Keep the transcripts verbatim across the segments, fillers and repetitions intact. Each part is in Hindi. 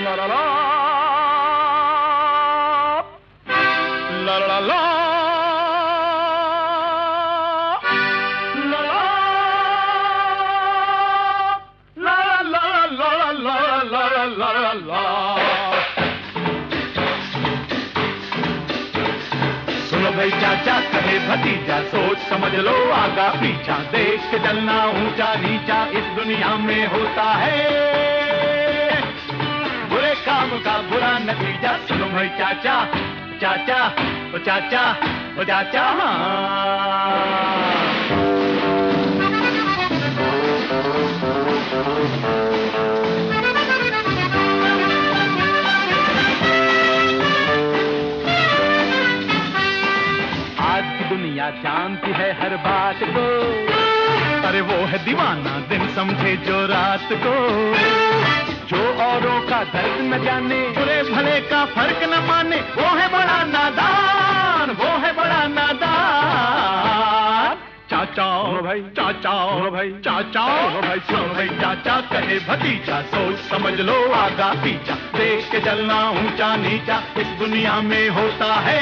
ला ला ला ला ला ला ला ला ला। सुनो भाई चाचा कहे भतीजा, सोच समझ लो आगा पीछा, देख के चलना ऊंचा नीचा इस दुनिया में होता है, बुरे काम का बुरा नतीजा। सुनो भाई चाचा चाचा ओ चाचा ओ चाचा दुनिया जानती है हर बात को, अरे वो है दीवाना दिन समझे जो रात को, जो औरों का दर्द न जाने, बुरे भले का फर्क न माने, वो है बड़ा नादान, वो है बड़ा नादान। चाचा भाई चाचा भाई चाचा भाई सुनो भाई चाचा कहे भतीजा, सोच समझ लो आगा पीछा, देख के चलना ऊंचा नीचा इस दुनिया में होता है,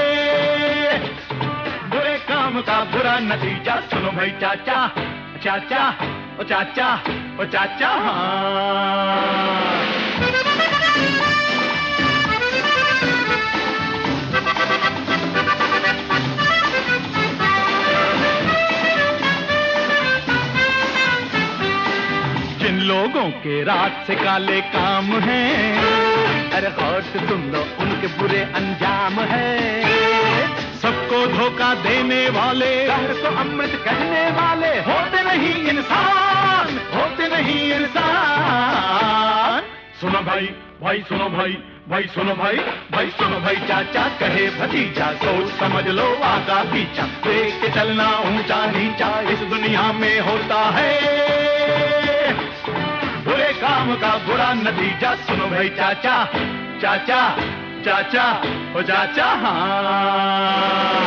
बुरे काम का बुरा नतीजा। सुनो भाई चाचा चाचा ओ चाचा ओ चाचा हाँ। जिन लोगों के रात से काले काम हैं, अरे गौर से सुन लो उनके बुरे अंजाम है, सबको धोखा देने वाले, कहर को अमृत कहने वाले, होते नहीं इंसान, होते नहीं इंसान। सुनो भाई भाई सुनो भाई भाई सुनो भाई भाई सुनो भाई चाचा कहे भतीजा, सोच समझ लो आगा पीछा, देख के चलना ऊंचा नीचा इस दुनिया में होता है, बुरे काम का बुरा नतीजा। सुनो भाई चाचा चाचा चाचा ओ चाचा हाँ।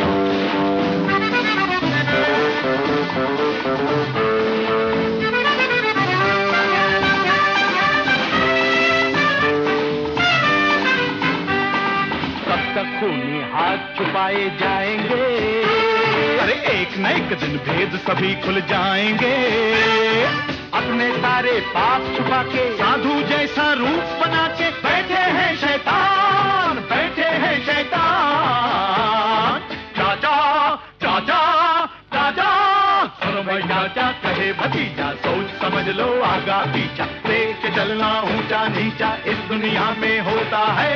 कब तक खूनी हाथ छुपाए जाएंगे, अरे एक न एक दिन भेद सभी खुल जाएंगे, अपने सारे पाप छुपा के साधु जैसा रूप बना के बैठे हैं शैतान, बैठे हैं शैतान। चाचा चाचा चाचा सुनो भाई चाचा कहे भतीजा, सोच समझ लो आगा पीछा, देख के चलना ऊंचा नीचा इस दुनिया में होता है,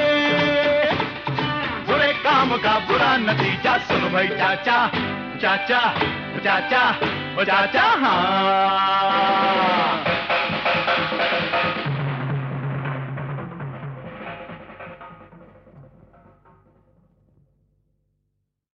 बुरे काम का बुरा नतीजा। सुनो भाई चाचा चाचा चाचा ओ चाचा हाँ।